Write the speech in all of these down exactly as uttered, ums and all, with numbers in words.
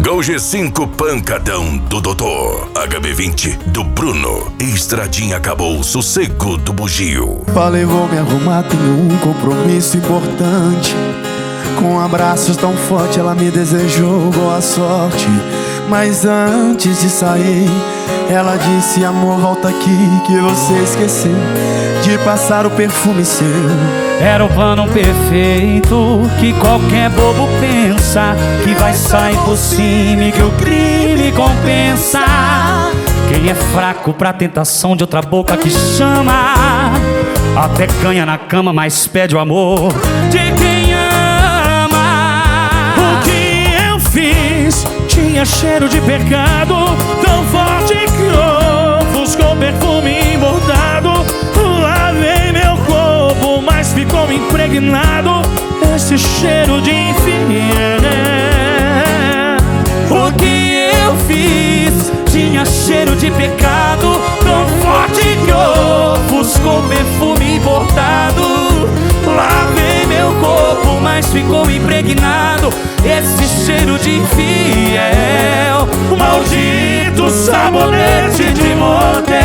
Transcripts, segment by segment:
Gol G cinco pancadão do doutor, H B vinte do Bruno, Estradinha acabou, sossego do bugio. Falei vou me arrumar, tenho um compromisso importante. Com abraços tão fortes ela me desejou boa sorte. Mas antes de sair, ela disse: amor, volta aqui que você esqueceu de passar o perfume seu. Era o plano perfeito que qualquer bobo pensa, que vai sair por cima e que o crime compensa. Quem é fraco pra tentação de outra boca que chama, até ganha na cama, mas pede o amor de quem ama. O que eu fiz tinha cheiro de pecado, tão forte que ofuscou perfume embordado. Lavei meu corpo, mas ficou impregnado esse cheiro de infiel. O que eu fiz tinha cheiro de pecado, tão forte que ofuscou perfume importado. Lavei meu corpo, mas ficou impregnado esse cheiro de infiel. Maldito sabonete de motel.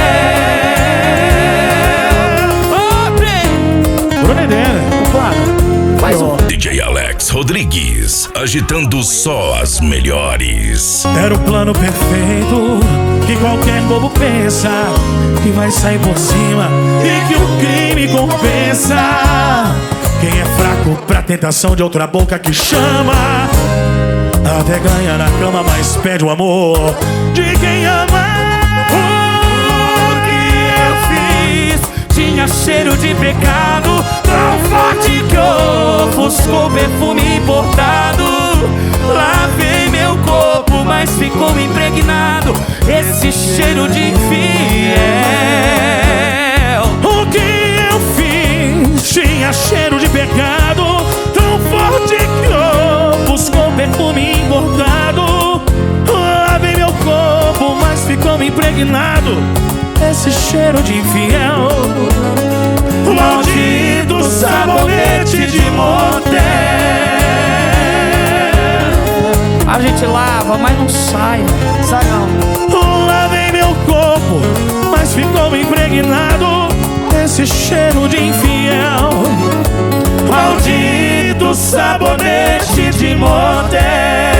Bruno Edena, Faz um D J Alex Rodrigues, agitando só as melhores. era o plano perfeito que qualquer bobo pensa, que vai sair por cima e que o crime compensa. Quem é fraco pra tentação de outra boca que chama, até ganha na cama, mas pede o amor de quem ama. O que eu fiz tinha cheiro de pecado, tão forte que ofuscou perfume importado. Lavei meu corpo, mas ficou impregnado esse cheiro de infiel. O que eu fiz tinha cheiro de pecado, tão forte que ofuscou perfume engordado. Lavei meu corpo, mas ficou impregnado esse cheiro de infiel. Maldito sabonete de motel. A gente lava, mas não sai. Sai não. Lavei meu corpo, mas ficou impregnado esse cheiro de infiel. Maldito sabonete de motel.